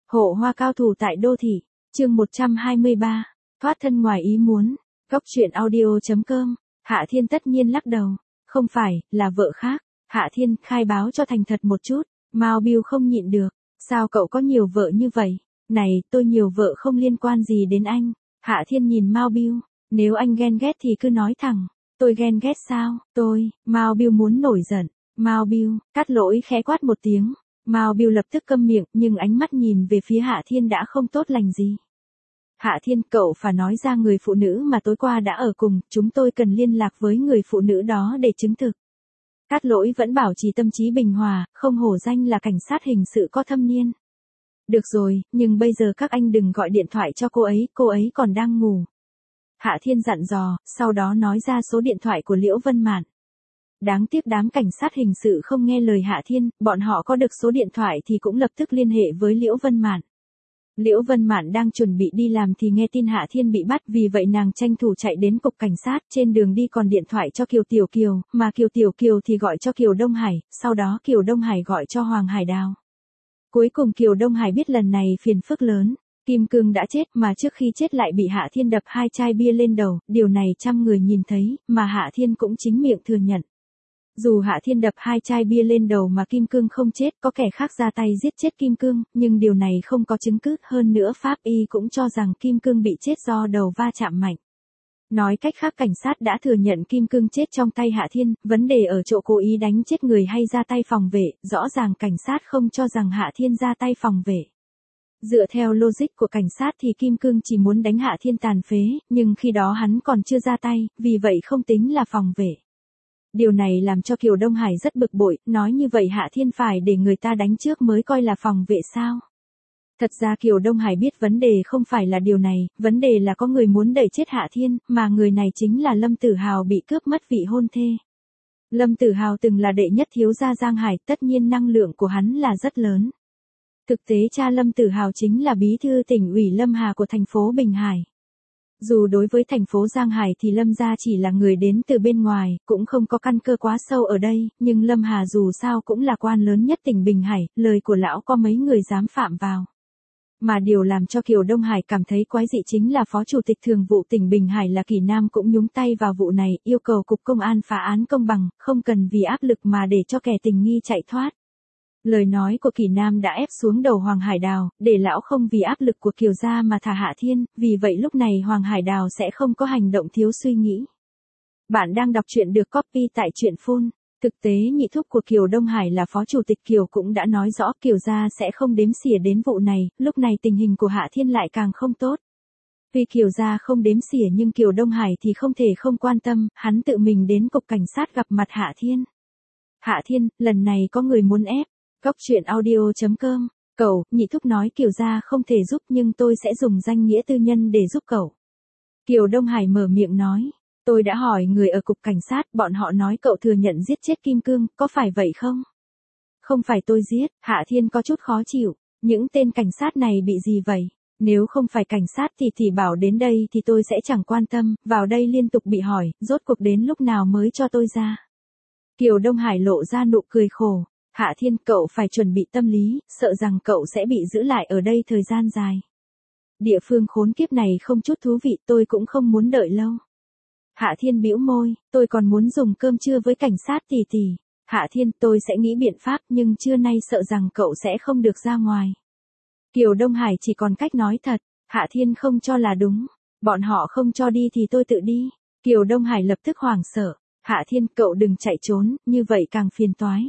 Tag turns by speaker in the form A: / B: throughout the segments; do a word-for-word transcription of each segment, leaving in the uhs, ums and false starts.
A: Hộ hoa cao thủ tại đô thị, chương một trăm hai mươi ba, thoát thân ngoài ý muốn, góc truyện audio.com, Hạ Thiên tất nhiên lắc đầu, không phải, là vợ khác, Hạ Thiên khai báo cho thành thật một chút, Mao Biêu không nhịn được, sao cậu có nhiều vợ như vậy, này, tôi nhiều vợ không liên quan gì đến anh, Hạ Thiên nhìn Mao Biêu, nếu anh ghen ghét thì cứ nói thẳng, tôi ghen ghét sao, tôi, Mao Biêu muốn nổi giận, Mao Biêu, Cát Lỗi khẽ quát một tiếng. Mao Biêu lập tức câm miệng, nhưng ánh mắt nhìn về phía Hạ Thiên đã không tốt lành gì. Hạ Thiên, cậu phải nói ra người phụ nữ mà tối qua đã ở cùng, chúng tôi cần liên lạc với người phụ nữ đó để chứng thực. Cát Lỗi vẫn bảo trì tâm trí bình hòa, không hổ danh là cảnh sát hình sự có thâm niên. Được rồi, nhưng bây giờ các anh đừng gọi điện thoại cho cô ấy, cô ấy còn đang ngủ. Hạ Thiên dặn dò, sau đó nói ra số điện thoại của Liễu Vân Mạn. Đáng tiếc đám cảnh sát hình sự không nghe lời Hạ Thiên, bọn họ có được số điện thoại thì cũng lập tức liên hệ với Liễu Vân Mạn. Liễu Vân Mạn đang chuẩn bị đi làm thì nghe tin Hạ Thiên bị bắt, vì vậy nàng tranh thủ chạy đến cục cảnh sát, trên đường đi còn điện thoại cho Kiều Tiểu Kiều, mà Kiều Tiểu Kiều thì gọi cho Kiều Đông Hải, sau đó Kiều Đông Hải gọi cho Hoàng Hải Đào. Cuối cùng Kiều Đông Hải biết lần này phiền phức lớn, Kim Cương đã chết mà trước khi chết lại bị Hạ Thiên đập hai chai bia lên đầu, điều này trăm người nhìn thấy, mà Hạ Thiên cũng chính miệng thừa nhận. Dù Hạ Thiên đập hai chai bia lên đầu mà Kim Cương không chết, có kẻ khác ra tay giết chết Kim Cương, nhưng điều này không có chứng cứ, hơn nữa pháp y cũng cho rằng Kim Cương bị chết do đầu va chạm mạnh. Nói cách khác, cảnh sát đã thừa nhận Kim Cương chết trong tay Hạ Thiên, vấn đề ở chỗ cố ý đánh chết người hay ra tay phòng vệ, rõ ràng cảnh sát không cho rằng Hạ Thiên ra tay phòng vệ. Dựa theo logic của cảnh sát thì Kim Cương chỉ muốn đánh Hạ Thiên tàn phế, nhưng khi đó hắn còn chưa ra tay, vì vậy không tính là phòng vệ. Điều này làm cho Kiều Đông Hải rất bực bội, nói như vậy Hạ Thiên phải để người ta đánh trước mới coi là phòng vệ sao. Thật ra Kiều Đông Hải biết vấn đề không phải là điều này, vấn đề là có người muốn đẩy chết Hạ Thiên, mà người này chính là Lâm Tử Hào bị cướp mất vị hôn thê. Lâm Tử Hào từng là đệ nhất thiếu gia Giang Hải, tất nhiên năng lượng của hắn là rất lớn. Thực tế cha Lâm Tử Hào chính là bí thư tỉnh ủy Lâm Hà của thành phố Bình Hải. Dù đối với thành phố Giang Hải thì Lâm gia chỉ là người đến từ bên ngoài, cũng không có căn cơ quá sâu ở đây, nhưng Lâm Hà dù sao cũng là quan lớn nhất tỉnh Bình Hải, lời của lão có mấy người dám phạm vào. Mà điều làm cho Kiều Đông Hải cảm thấy quái dị chính là Phó Chủ tịch Thường vụ tỉnh Bình Hải là Kỳ Nam cũng nhúng tay vào vụ này, yêu cầu Cục Công an phá án công bằng, không cần vì áp lực mà để cho kẻ tình nghi chạy thoát. Lời nói của Kỳ Nam đã ép xuống đầu Hoàng Hải Đào, để lão không vì áp lực của Kiều gia mà thả Hạ Thiên, vì vậy lúc này Hoàng Hải Đào sẽ không có hành động thiếu suy nghĩ. Bạn đang đọc truyện được copy tại truyện phun. Thực tế nhị thúc của Kiều Đông Hải là Phó Chủ tịch Kiều cũng đã nói rõ Kiều gia sẽ không đếm xỉa đến vụ này, lúc này tình hình của Hạ Thiên lại càng không tốt. Vì Kiều gia không đếm xỉa nhưng Kiều Đông Hải thì không thể không quan tâm, hắn tự mình đến cục cảnh sát gặp mặt Hạ Thiên. Hạ Thiên, lần này có người muốn ép. Góc truyện audio.com, cậu, nhị thúc nói Kiều gia không thể giúp nhưng tôi sẽ dùng danh nghĩa tư nhân để giúp cậu. Kiều Đông Hải mở miệng nói, tôi đã hỏi người ở cục cảnh sát, bọn họ nói cậu thừa nhận giết chết Kim Cương, có phải vậy không? Không phải tôi giết, Hạ Thiên có chút khó chịu, những tên cảnh sát này bị gì vậy? Nếu không phải cảnh sát thì thì bảo đến đây thì tôi sẽ chẳng quan tâm, vào đây liên tục bị hỏi, rốt cuộc đến lúc nào mới cho tôi ra. Kiều Đông Hải lộ ra nụ cười khổ. Hạ Thiên, cậu phải chuẩn bị tâm lý, sợ rằng cậu sẽ bị giữ lại ở đây thời gian dài. Địa phương khốn kiếp này không chút thú vị, tôi cũng không muốn đợi lâu. Hạ Thiên bĩu môi, tôi còn muốn dùng cơm trưa với cảnh sát tỷ tỷ. Hạ Thiên, tôi sẽ nghĩ biện pháp nhưng trưa nay sợ rằng cậu sẽ không được ra ngoài. Kiều Đông Hải chỉ còn cách nói thật, Hạ Thiên không cho là đúng. Bọn họ không cho đi thì tôi tự đi. Kiều Đông Hải lập tức hoảng sợ. Hạ Thiên, cậu đừng chạy trốn, như vậy càng phiền toái.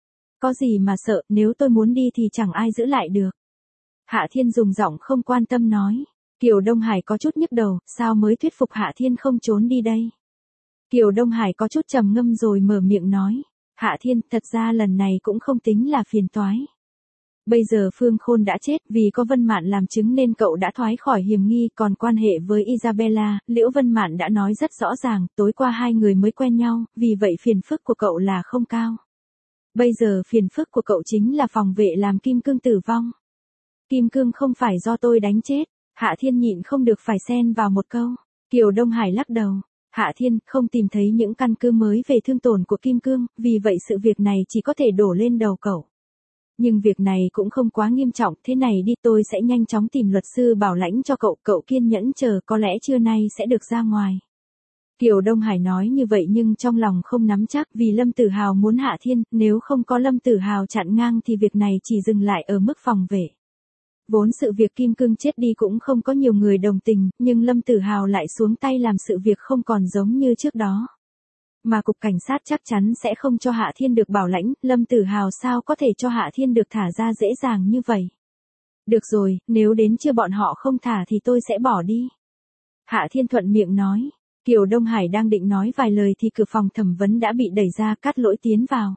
A: Có gì mà sợ, nếu tôi muốn đi thì chẳng ai giữ lại được. Hạ Thiên dùng giọng không quan tâm nói. Kiều Đông Hải có chút nhức đầu, sao mới thuyết phục Hạ Thiên không trốn đi đây? Kiều Đông Hải có chút trầm ngâm rồi mở miệng nói. Hạ Thiên, thật ra lần này cũng không tính là phiền toái. Bây giờ Phương Khôn đã chết, vì có Vân Mạn làm chứng nên cậu đã thoái khỏi hiểm nghi, còn quan hệ với Isabella, Liễu Vân Mạn đã nói rất rõ ràng, tối qua hai người mới quen nhau, vì vậy phiền phức của cậu là không cao. Bây giờ phiền phức của cậu chính là phòng vệ làm Kim Cương tử vong. Kim Cương không phải do tôi đánh chết, Hạ Thiên nhịn không được phải xen vào một câu. Kiều Đông Hải lắc đầu, Hạ Thiên không tìm thấy những căn cứ mới về thương tổn của Kim Cương, vì vậy sự việc này chỉ có thể đổ lên đầu cậu. Nhưng việc này cũng không quá nghiêm trọng, thế này đi tôi sẽ nhanh chóng tìm luật sư bảo lãnh cho cậu, cậu kiên nhẫn chờ có lẽ trưa nay sẽ được ra ngoài. Kiều Đông Hải nói như vậy nhưng trong lòng không nắm chắc vì Lâm Tử Hào muốn Hạ Thiên, nếu không có Lâm Tử Hào chặn ngang thì việc này chỉ dừng lại ở mức phòng vệ. Vốn sự việc Kim Cương chết đi cũng không có nhiều người đồng tình, nhưng Lâm Tử Hào lại xuống tay làm sự việc không còn giống như trước đó. Mà cục cảnh sát chắc chắn sẽ không cho Hạ Thiên được bảo lãnh, Lâm Tử Hào sao có thể cho Hạ Thiên được thả ra dễ dàng như vậy. Được rồi, nếu đến chưa bọn họ không thả thì tôi sẽ bỏ đi. Hạ Thiên thuận miệng nói. Kiều Đông Hải đang định nói vài lời thì cửa phòng thẩm vấn đã bị đẩy ra, Cát Lỗi tiến vào.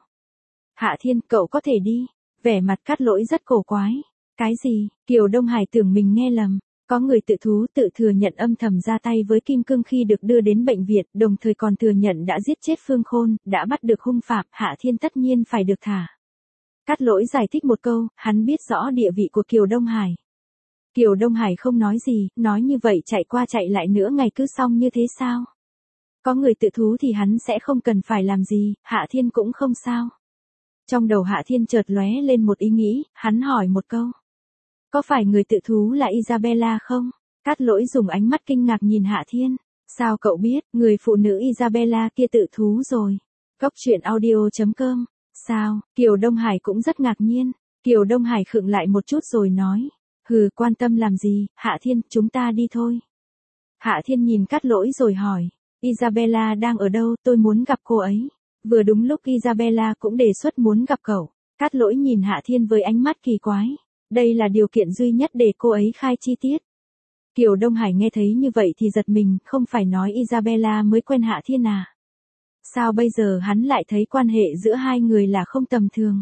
A: Hạ Thiên, cậu có thể đi. Vẻ mặt Cát Lỗi rất cổ quái. Cái gì? Kiều Đông Hải tưởng mình nghe lầm. Có người tự thú tự thừa nhận âm thầm ra tay với Kim Cương khi được đưa đến bệnh viện, đồng thời còn thừa nhận đã giết chết Phương Khôn, đã bắt được hung phạm, Hạ Thiên tất nhiên phải được thả. Cát Lỗi giải thích một câu, hắn biết rõ địa vị của Kiều Đông Hải. Kiều Đông Hải không nói gì, nói như vậy chạy qua chạy lại nữa ngày cứ xong như thế sao? Có người tự thú thì hắn sẽ không cần phải làm gì, Hạ Thiên cũng không sao. Trong đầu Hạ Thiên chợt lóe lên một ý nghĩ, hắn hỏi một câu. Có phải người tự thú là Isabella không? Cát Lỗi dùng ánh mắt kinh ngạc nhìn Hạ Thiên. Sao cậu biết, người phụ nữ Isabella kia tự thú rồi? Cốc truyện audio chấm com. Sao? Kiều Đông Hải cũng rất ngạc nhiên. Kiều Đông Hải khựng lại một chút rồi nói. Hừ, quan tâm làm gì, Hạ Thiên, chúng ta đi thôi. Hạ Thiên nhìn Cát Lỗi rồi hỏi. Isabella đang ở đâu, tôi muốn gặp cô ấy. Vừa đúng lúc Isabella cũng đề xuất muốn gặp cậu. Cát Lỗi nhìn Hạ Thiên với ánh mắt kỳ quái. Đây là điều kiện duy nhất để cô ấy khai chi tiết. Kiều Đông Hải nghe thấy như vậy thì giật mình, không phải nói Isabella mới quen Hạ Thiên à? Sao bây giờ hắn lại thấy quan hệ giữa hai người là không tầm thường?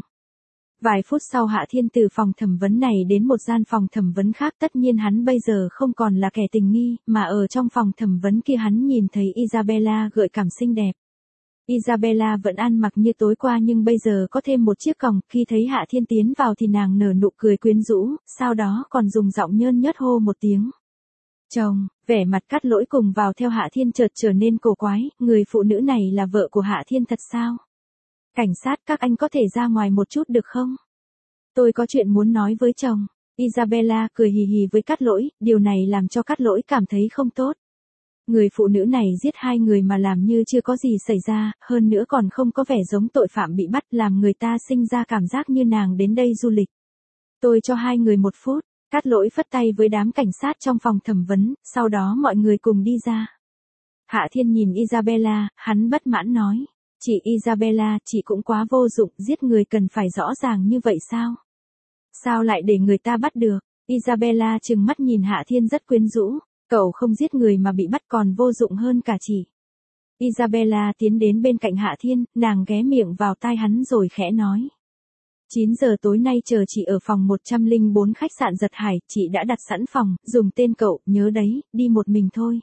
A: Vài phút sau Hạ Thiên từ phòng thẩm vấn này đến một gian phòng thẩm vấn khác, tất nhiên hắn bây giờ không còn là kẻ tình nghi, mà ở trong phòng thẩm vấn kia hắn nhìn thấy Isabella gợi cảm xinh đẹp. Isabella vẫn ăn mặc như tối qua nhưng bây giờ có thêm một chiếc còng, khi thấy Hạ Thiên tiến vào thì nàng nở nụ cười quyến rũ, sau đó còn dùng giọng nhơn nhớt hô một tiếng. Chồng, vẻ mặt Cát Lỗi cùng vào theo Hạ Thiên chợt trở nên cổ quái, người phụ nữ này là vợ của Hạ Thiên thật sao? Cảnh sát, các anh có thể ra ngoài một chút được không? Tôi có chuyện muốn nói với chồng. Isabella cười hì hì với Cát Lỗi, điều này làm cho Cát Lỗi cảm thấy không tốt. Người phụ nữ này giết hai người mà làm như chưa có gì xảy ra, hơn nữa còn không có vẻ giống tội phạm bị bắt, làm người ta sinh ra cảm giác như nàng đến đây du lịch. Tôi cho hai người một phút. Cát Lỗi phất tay với đám cảnh sát trong phòng thẩm vấn, sau đó mọi người cùng đi ra. Hạ Thiên nhìn Isabella, hắn bất mãn nói. Chị Isabella, chị cũng quá vô dụng, giết người cần phải rõ ràng như vậy sao? Sao lại để người ta bắt được? Isabella trừng mắt nhìn Hạ Thiên rất quyến rũ. Cậu không giết người mà bị bắt còn vô dụng hơn cả chị. Isabella tiến đến bên cạnh Hạ Thiên, nàng ghé miệng vào tai hắn rồi khẽ nói. chín giờ tối nay chờ chị ở phòng một trăm lẻ bốn khách sạn Giật Hải, chị đã đặt sẵn phòng, dùng tên cậu, nhớ đấy, đi một mình thôi.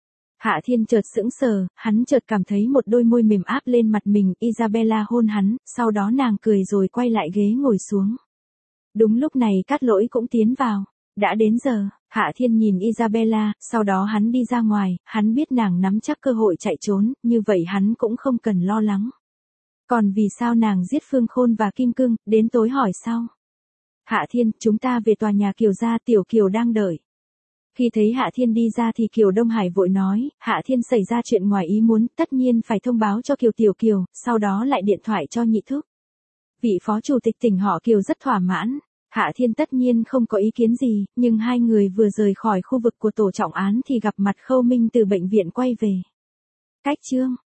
A: Hạ Thiên chợt sững sờ, hắn chợt cảm thấy một đôi môi mềm áp lên mặt mình, Isabella hôn hắn, sau đó nàng cười rồi quay lại ghế ngồi xuống. Đúng lúc này Cát Lỗi cũng tiến vào. Đã đến giờ, Hạ Thiên nhìn Isabella, sau đó hắn đi ra ngoài, hắn biết nàng nắm chắc cơ hội chạy trốn, như vậy hắn cũng không cần lo lắng. Còn vì sao nàng giết Phương Khôn và Kim Cương, đến tối hỏi sau. Hạ Thiên, chúng ta về tòa nhà Kiều gia, Tiểu Kiều đang đợi. Khi thấy Hạ Thiên đi ra thì Kiều Đông Hải vội nói, Hạ Thiên xảy ra chuyện ngoài ý muốn, tất nhiên phải thông báo cho Kiều Tiểu Kiều, sau đó lại điện thoại cho Nhị Thúc. Vị phó chủ tịch tỉnh họ Kiều rất thỏa mãn. Hạ Thiên tất nhiên không có ý kiến gì, nhưng hai người vừa rời khỏi khu vực của tổ trọng án thì gặp mặt Khâu Minh từ bệnh viện quay về. Cách chương